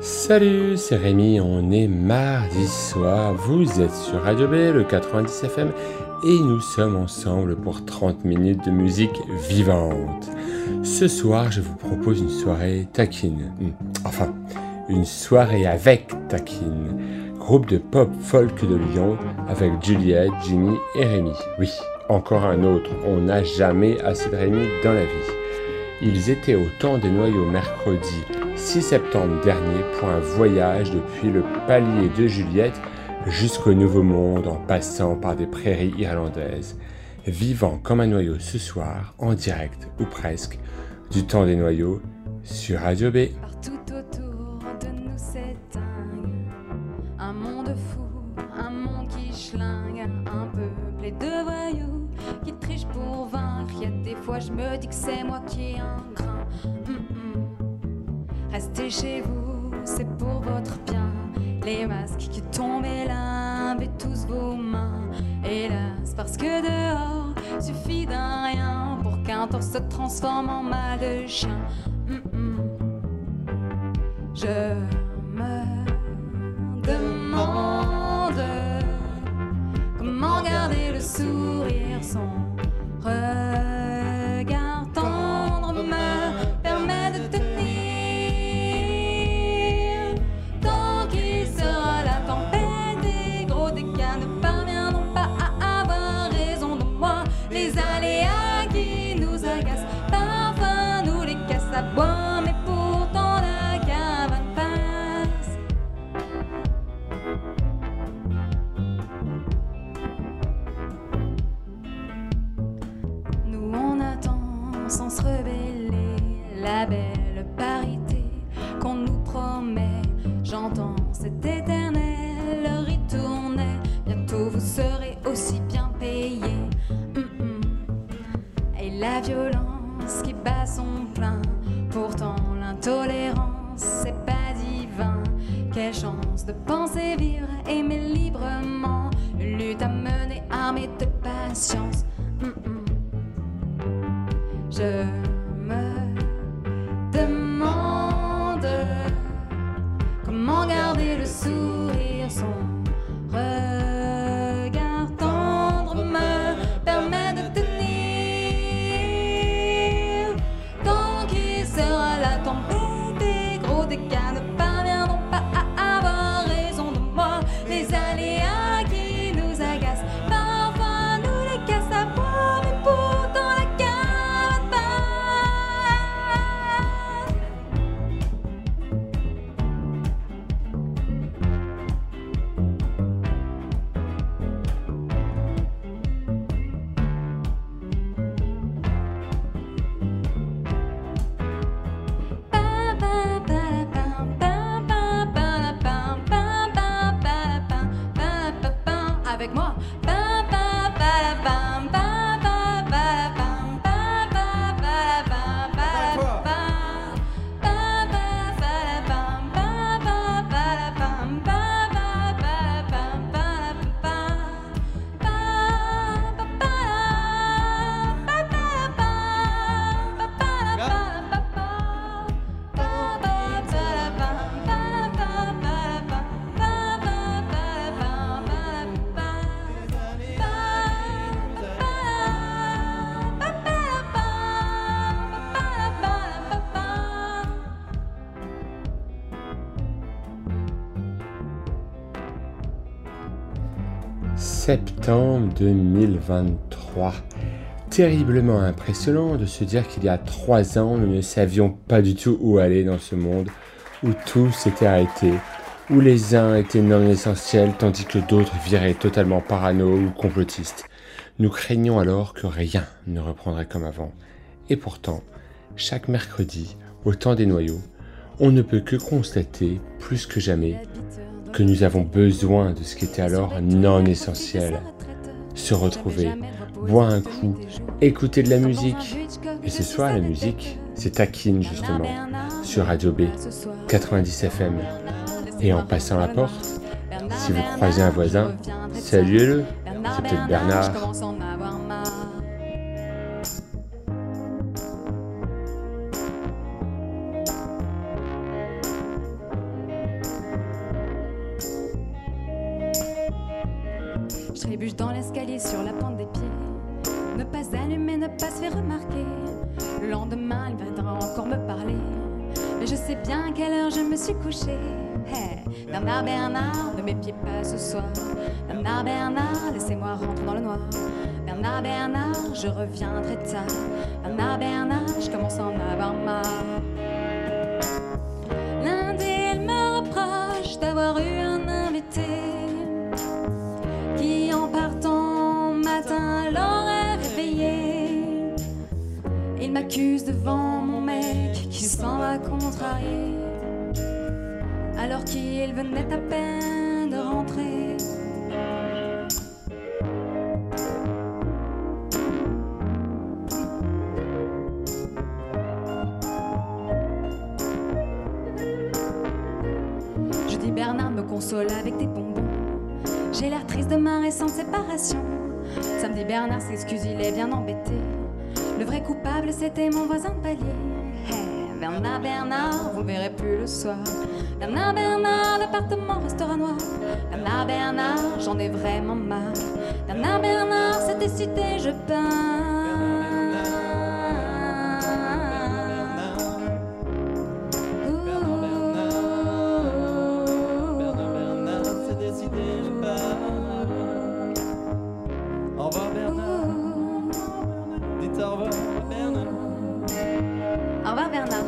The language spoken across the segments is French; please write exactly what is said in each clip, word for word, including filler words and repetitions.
Salut, c'est Rémi, on est mardi soir, vous êtes sur Radio B, le quatre-vingt-dix F M, et nous sommes ensemble pour trente minutes de musique vivante. Ce soir, je vous propose une soirée taquine, enfin, une soirée avec taquine, groupe de pop folk de Lyon, avec Juliette, Jimmy et Rémi. Oui, encore un autre, on n'a jamais assez de Rémi dans la vie. Ils étaient au Temps des Noyaux mercredi six septembre dernier pour un voyage depuis le palier de Juliette jusqu'au Nouveau Monde en passant par des prairies irlandaises, vivant comme un noyau ce soir, en direct ou presque, du Temps des Noyaux sur Radio B. Partout autour de nous c'est dingue, un monde fou, un monde qui schlingue, un peuple de voyous qui triche pour vaincre. Y'a des fois je me dis que c'est moi qui ai un grain. Mm-mm. Restez chez vous, c'est pour votre bien. Les masques qui tombent et lavez tous vos mains. Hélas, parce que dehors suffit d'un rien pour qu'un torse se transforme en mal de chien. Mm-mm. Je me demande comment garder le sourire. Son regard tendre me permet de tenir. Tant qu'il sera la tempête, des gros dégâts ne parviendront pas à avoir raison de moi. Les aléas qui nous agacent, parfois nous les cassent à boire, mais pourtant la caravane passe. Nous on attend sans se rebeller la belle parité qu'on nous promet. J'entends cet éternel ritourner. Bientôt vous serez aussi bien payés. Mm-mm. Et la violence qui bat son plein. Pourtant l'intolérance c'est pas divin. Quelle chance de penser vivre, aimer librement. Une lutte à mener armée de patience. Mm-mm. Je me demande comment garder le sourire. Son regard tendre me permet de tenir. Tant qu'il sera la tempête, des gros dégâts ne parviendront pas à avoir raison de moi. Les aléas qui nous agacent, parfois nous les cassent à boire, mais pourtant la caravane passe. Avec moi. Septembre deux mille vingt-trois. Terriblement impressionnant de se dire qu'il y a trois ans, nous ne savions pas du tout où aller dans ce monde, où tout s'était arrêté, où les uns étaient non essentiels tandis que d'autres viraient totalement parano ou complotistes. Nous craignions alors que rien ne reprendrait comme avant. Et pourtant, chaque mercredi, au Temps des Noyaux, on ne peut que constater, plus que jamais, que nous avons besoin de ce qui était alors non essentiel. Se retrouver, boire un coup, écouter de la musique. Et ce soir, la musique, c'est taquine justement, sur Radio B, quatre-vingt-dix F M. Et en passant la porte, si vous croisez un voisin, saluez-le, c'est peut-être Bernard. trébuche dans l'escalier sur la pointe des pieds. Ne pas allumer, ne pas se faire remarquer. Le lendemain, il viendra encore me parler. Mais je sais bien à quelle heure je me suis couchée. Hey, Bernard, Bernard, ne m'épiez pas ce soir. Bernard, Bernard, laissez-moi rentrer dans le noir. Bernard, Bernard, je reviens très tard. Bernard, Bernard, je commence à en avoir marre. Lundi, il me reproche d'avoir eu un invité qui, en partant matin, l'aurait réveillé. Il m'accuse devant mon mec qui s'en va contrarier, alors qu'il venait à peine de rentrer. Je dis Bernard me console avec des bonbons. J'ai l'air triste de ma récente séparation. Samedi Bernard s'excuse, il est bien embêté. Le vrai coupable c'était mon voisin de palier. Hey, Bernard, Bernard, vous verrez plus le soir. Bernard, Bernard, l'appartement restera noir. Bernard, Bernard, j'en ai vraiment marre. Bernard, Bernard, cette cité, je peins. Au revoir Bernard. Dites au revoir Bernard. Au revoir Bernard.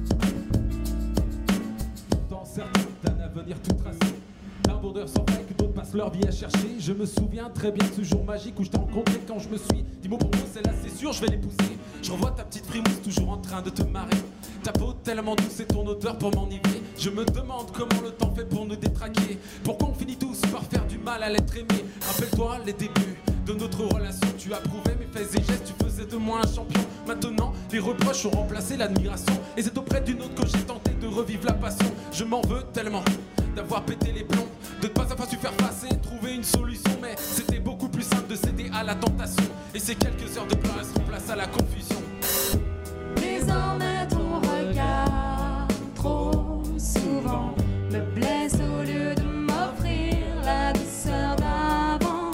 D'un avenir tout tracé, d'un bonheur sans règle, passent leur vie à chercher. Je me souviens très bien de ce jour magique où je t'ai rencontré quand je me suis dit bon pour moi celle-là c'est sûr je vais l'épouser. Je revois ta petite frimousse toujours en train de te marrer. Ta peau tellement douce et ton odeur pour m'enivrer. Je me demande comment le temps fait pour nous détraquer. Pourquoi on finit tous par faire du mal à l'être aimé. Rappelle-toi les débuts de notre relation. Tu approuvais mes faits et gestes, tu faisais de moi un champion. Maintenant les reproches ont remplacé l'admiration. Et c'est auprès d'une autre que j'ai tenté de revivre la passion. Je m'en veux tellement d'avoir pété les plombs, de ne pas avoir su faire face et trouver une solution. Mais c'était beaucoup plus simple de céder à la tentation. Et ces quelques heures de place font place à la confusion. Désormais ton regard trop souvent me blesse au lieu de m'offrir la douceur d'avant.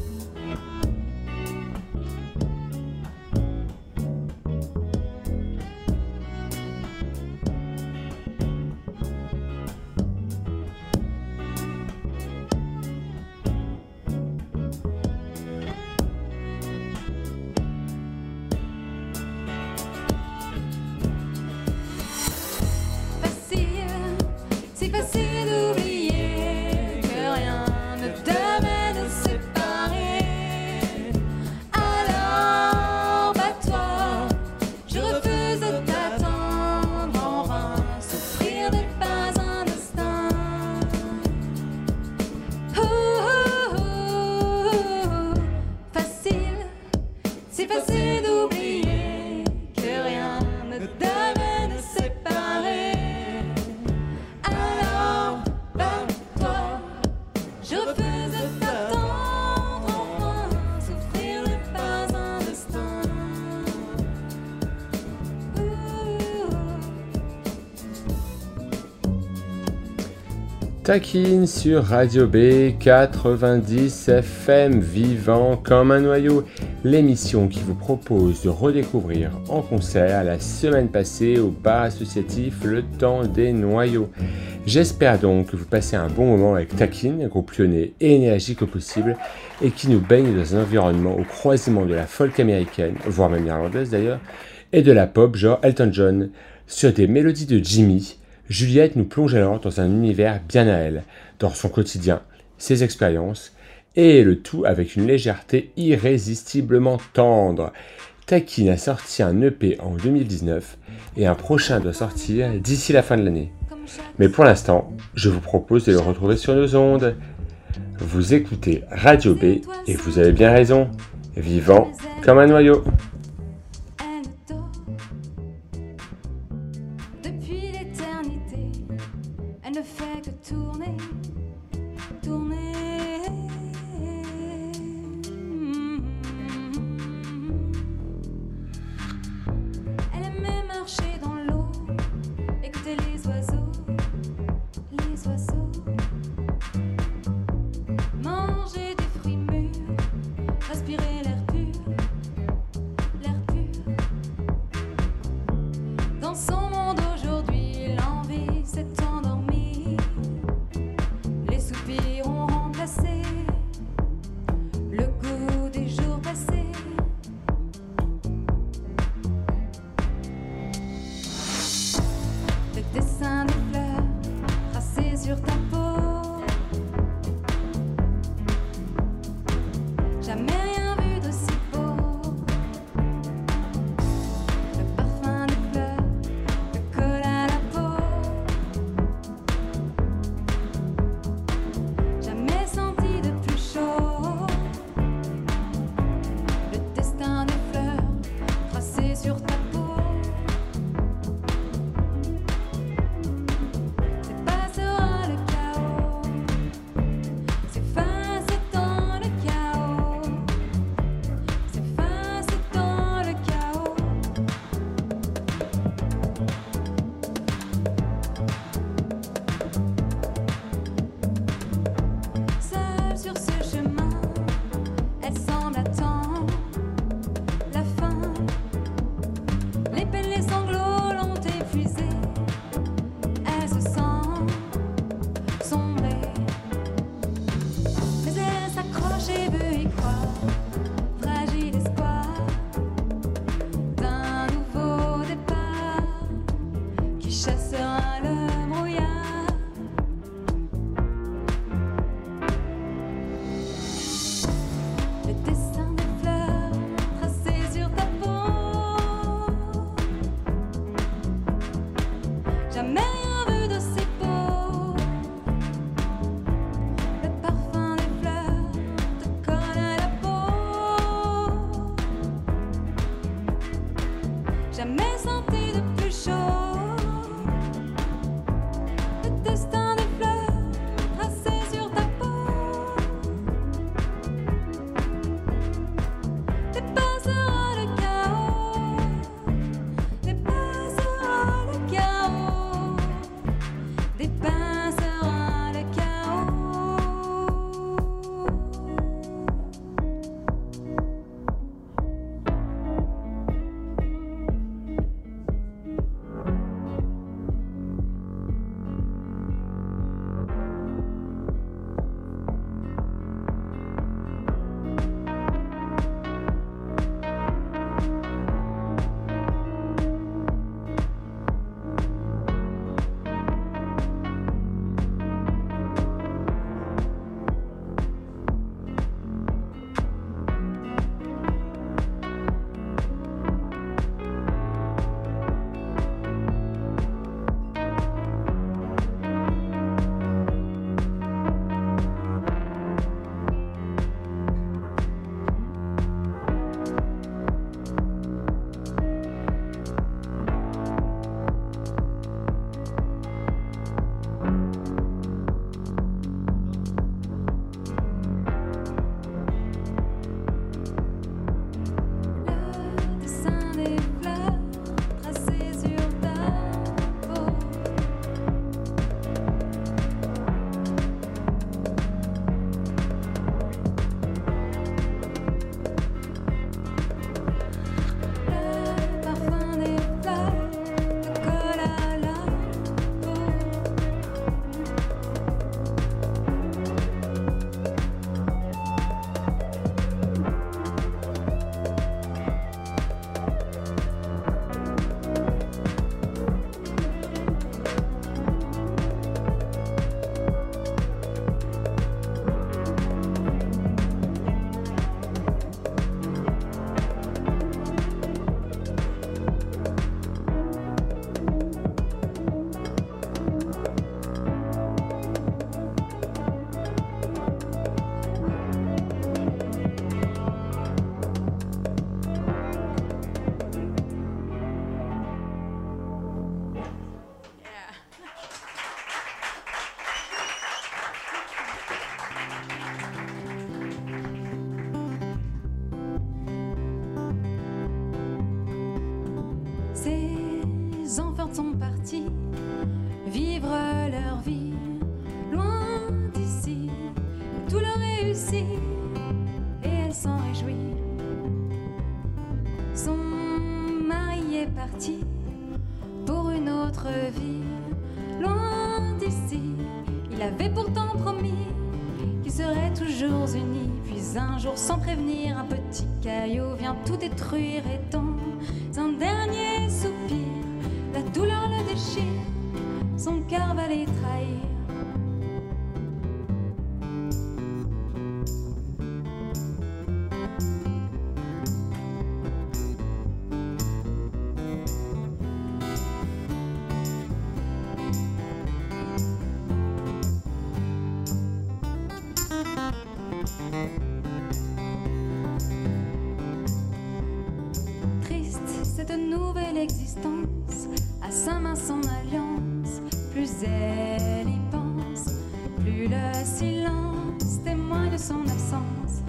C'est facile d'oublier que rien ne devait nous séparer. Alors bat-toi, je refuse de t'attendre en vain. Souffrir n'est pas un destin. Ouh, ouh, ouh, facile, c'est facile d'oublier que rien ne devait nous séparer. Je refuse de t'attendre, enfin, souffrir n'est pas un destin. Taquine sur Radio B quatre-vingt-dix F M, vivant comme un noyau, l'émission qui vous propose de redécouvrir en concert la semaine passée au bar associatif Le Temps des Noyaux. J'espère donc que vous passez un bon moment avec Taquine, un groupe lyonnais et énergique au possible, et qui nous baigne dans un environnement au croisement de la folk américaine, voire même irlandaise d'ailleurs, et de la pop genre Elton John. Sur des mélodies de Jimmy, Juliette nous plonge alors dans un univers bien à elle, dans son quotidien, ses expériences, et le tout avec une légèreté irrésistiblement tendre. Taquine a sorti un E P en deux mille dix-neuf, et un prochain doit sortir d'ici la fin de l'année. Mais pour l'instant, je vous propose de le retrouver sur nos ondes. Vous écoutez Radio B et vous avez bien raison, vivant comme un noyau. Depuis l'éternité, elle ne fait que tourner, tourner. Elle aimait marcher dans l'eau, écouter les oiseaux, les oiseaux, manger des fruits mûrs, respirer l'air pur, l'air pur. Dans son monde aujourd'hui, l'envie s'est endormie, les soupirs ont remplacé le goût des jours passés. Le dessin des fleurs tracé sur ta peau. Jamais rien vu d'aussi beau. Le parfum des fleurs te colle à la peau. Jamais senti de plus chaud. Le destin des fleurs tracé sur ta peau. jamais rien vu de si beau. Le parfum des fleurs te colle à la peau. Jamais senti de plus chaud. Le destin des fleurs tracé sur ta peau. Dépassera le chaos. Dépassera le chaos. Dépassera le chaos. Le dessin des fleurs tracé sur ta peau. Le parfum des fleurs te colle à la peau. Ces enfants sont partis vivre leur vie loin d'ici. Tout leur réussit et elle s'en réjouit. Son mari est parti pour une autre vie loin d'ici. Il avait pourtant promis qu'ils seraient toujours unis. Puis un jour, sans prévenir, un petit caillou vient tout détruire. Et dans un dernier soupir, la douleur le déchire, son cœur va les trahir. Triste cette nouvelle existence, à sa main son alliance. Plus elle y pense, plus le silence témoigne de son absence.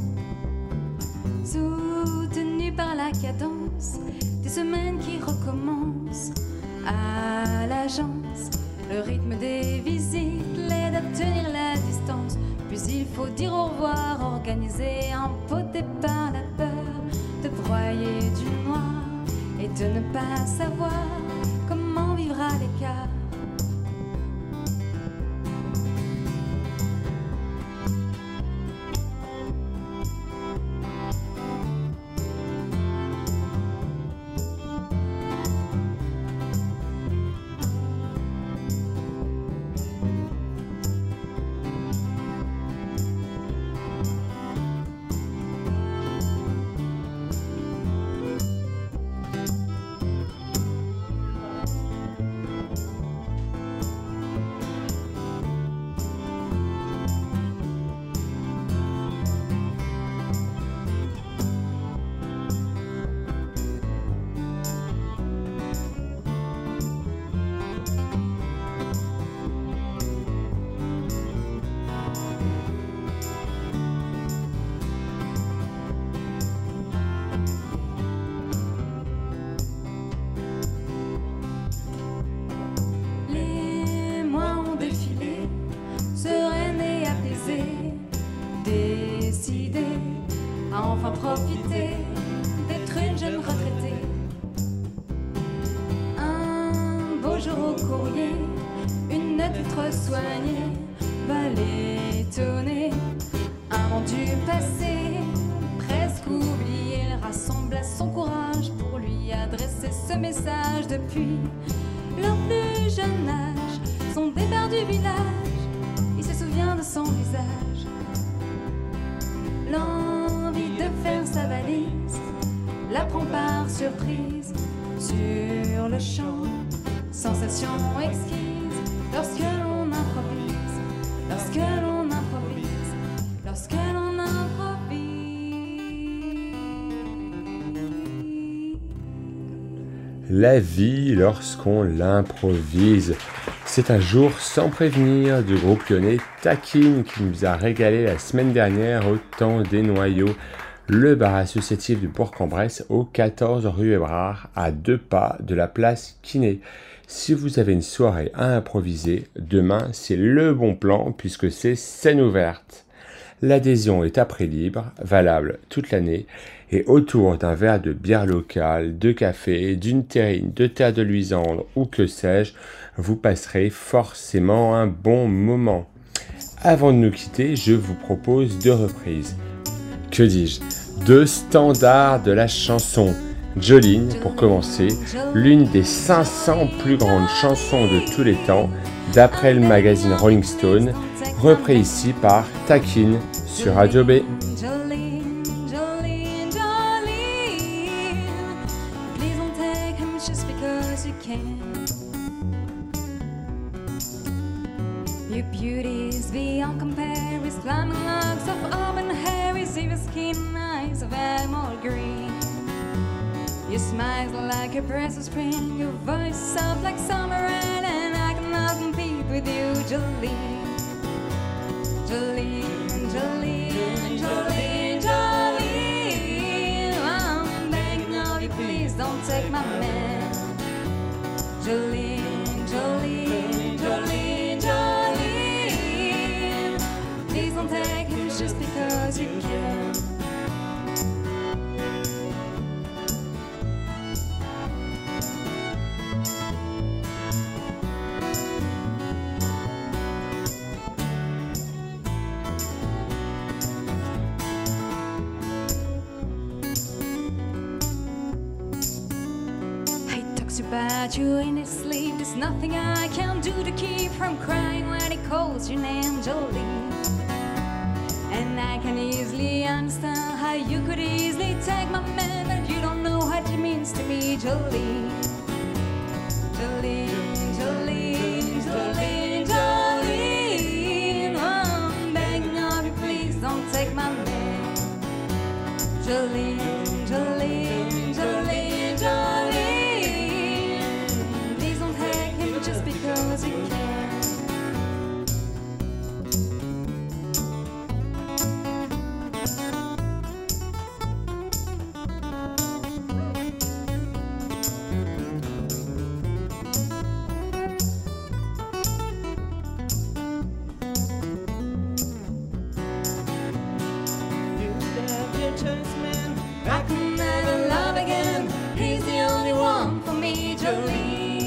Soutenu par la cadence des semaines qui recommencent, à l'agence, le rythme des visites l'aide à tenir la distance. Puis il faut dire au revoir, organiser un pot départ. La peur de broyer du noir et de ne pas savoir comment vivre à l'écart. soigner, une titre soignée va l'étonner. Un vent du passé, presque oublié, il rassemble à son courage pour lui adresser ce message. Depuis leur plus jeune âge, son départ du village, il se souvient de son visage. L'envie de faire sa valise la prend par surprise. Sur le champ, sensation exquise, lorsque l'on improvise, lorsque l'on improvise, lorsque l'on improvise. La vie lorsqu'on l'improvise. C'est un jour sans prévenir du groupe lyonnais Taquine qui nous a régalé la semaine dernière au temps des noyaux. Le bar associatif du Bourg-en-Bresse au quatorze rue Hébrard, à deux pas de la place Quinet. Si vous avez une soirée à improviser, demain c'est le bon plan puisque c'est scène ouverte. L'adhésion est à prix libre, valable toute l'année, et autour d'un verre de bière locale, de café, d'une terrine, de terre de luisandre ou que sais-je, vous passerez forcément un bon moment. Avant de nous quitter, je vous propose deux reprises. Que dis-je? Deux standards de la chanson. Jolene, pour commencer, l'une des cinq cents plus grandes chansons de tous les temps, d'après le magazine Rolling Stone, repris ici par Taquine sur Radio B. Jolene, Jolene, Jolene, please don't take him just because you can. Your beauty is beyond compare, his flaming locks of auburn hair, his evil skin and eyes of emerald green. Your smile's like a breath of spring, your voice soft like summer rain, and I cannot compete with you, Jolene. Jolene, Jolene, Jolene, Jolene, I'm begging of you, please don't take my man. Jolene, Jolene, Jolene, Jolene, please don't take him just because you can. About you in his sleep, there's nothing I can do to keep from crying when he calls your name, Jolene. And I can easily understand how you could easily take my man, but you don't know what it means to me, Jolene. Jolene, Jolene, Jolene, Jolene, I'm begging of you, please don't take my man. Jolene, Jolene, Jolene, Jolene, just because you can. You have your choice, man. I can never love again. He's the only one for me, Jolene.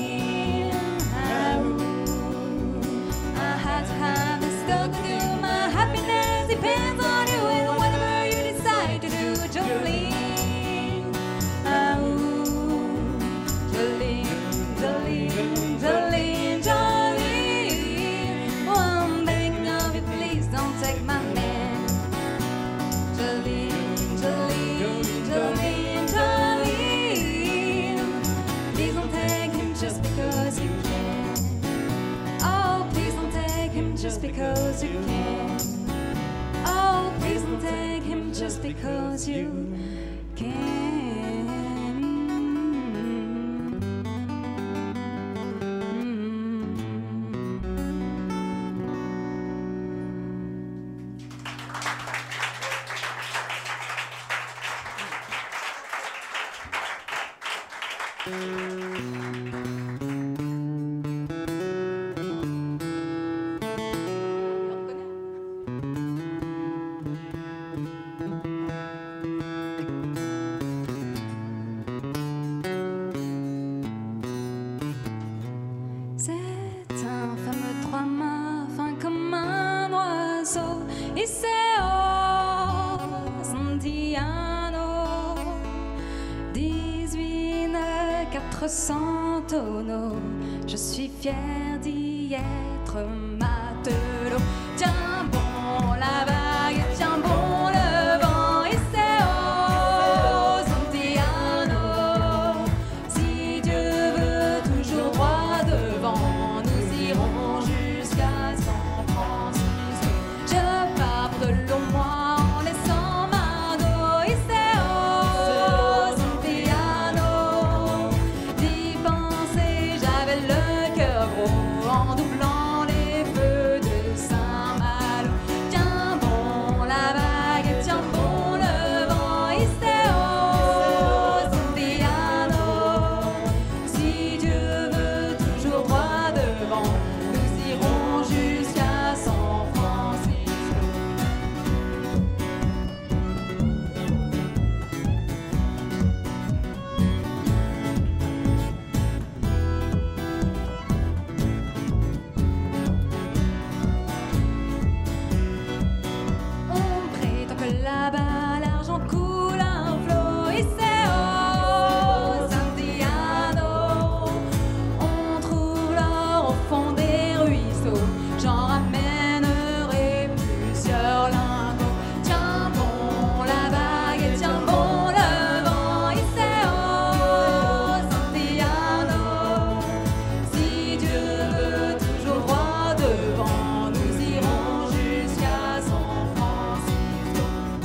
Depends on you and whatever you decide to do, Jolene. Oh, Jolene, Jolene, Jolene, Jolene. Oh, I'm begging of you, please don't take my man. Jolene, Jolene, Jolene, Jolene. Please don't take him just because you can. Oh, please don't take him just because you can. Oh, please don't take him just because you can. Iseo Santiano, dix-huit mille quatre cents tonneaux. Je suis fière d'y être matelot. Tiens bon la vague, tiens bon le vent. Iseo Santiano, si Dieu veut toujours droit devant, nous irons jusqu'à San Francisco. Je pars de l'eau moi en laissant ma dos. Iseo Santiano, d'y penser j'avais le cœur gros en doublant les feux de Saint-Malo. Tiens bon la vague, tiens bon le vent. Iseo Santiano, si Dieu veut toujours droit devant, nous irons jusqu'à San Francisco. On prétend que là-bas l'argent coule un flot. Iseo Santiano, on trouve l'or au fond des ruisseaux. J'en ramènerai plusieurs lingots. Tiens bon la vague et tiens bon le vent. Iseo Santiano, si Dieu veut toujours droit devant, nous irons jusqu'à San Francisco.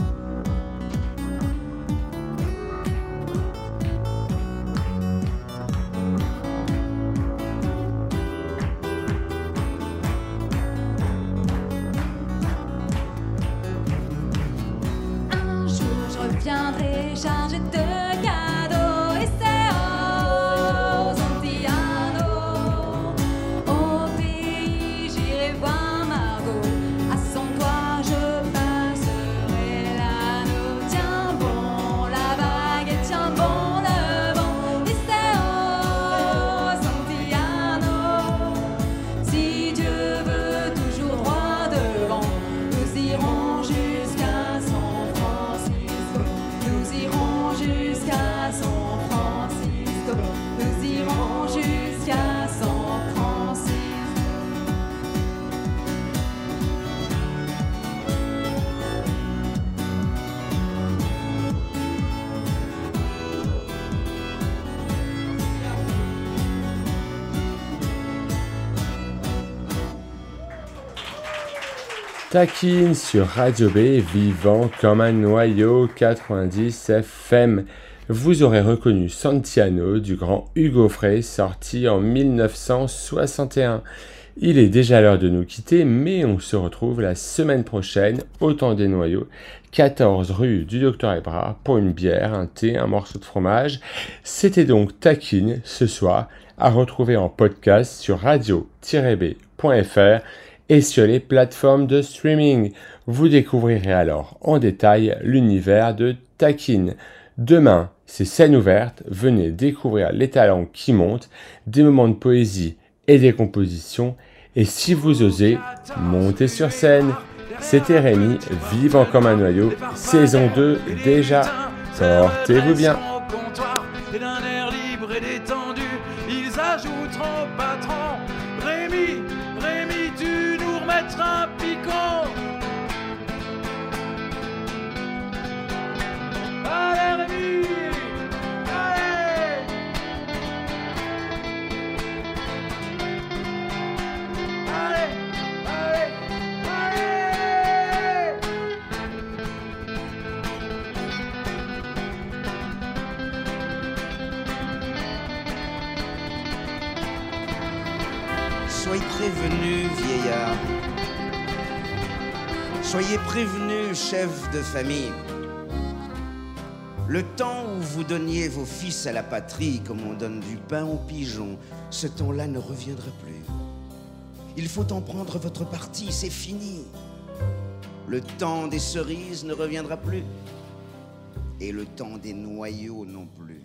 Un jour je reviendrai chargé de cadeaux. Iseo Santiano, au pays j'irai voir Margot. À son toit je passerai l'anneau. Tiens bon la vague et tiens bon le vent. Iseo Santiano, si Dieu veut toujours droit devant, nous irons jusqu'à San Francisco. Nous irons jusqu'à San Francisco. Nous irons jusqu'à San Francisco. Taquine sur Radio B, vivant comme un noyau quatre-vingt-dix F M. Vous aurez reconnu Santiano du grand Hugo Frey, sorti en mille neuf cent soixante et un. Il est déjà l'heure de nous quitter, mais on se retrouve la semaine prochaine au Temps des Noyaux, quatorze rue du Docteur Ebra, pour une bière, un thé, un morceau de fromage. C'était donc Taquine ce soir, à retrouver en podcast sur radio tiret b point f r et sur les plateformes de streaming. Vous découvrirez alors en détail l'univers de Taquine. Demain, c'est scène ouverte, venez découvrir les talents qui montent, des moments de poésie et des compositions, et si vous osez, montez sur scène. C'était Rémi, vivant comme un noyau, saison deux déjà. Portez-vous bien. Au comptoir et d'un air libre et détendu, ils ajouteront patron. Rémi, Rémi, tu nous remettras un picon. Allez Rémi, allez. Allez, allez, allez. Soyez prévenus, vieillards. Soyez prévenus, chefs de famille. Le temps où vous donniez vos fils à la patrie comme on donne du pain aux pigeons, ce temps-là ne reviendra plus. Il faut en prendre votre parti, c'est fini. Le temps des cerises ne reviendra plus. Et le temps des noyaux non plus.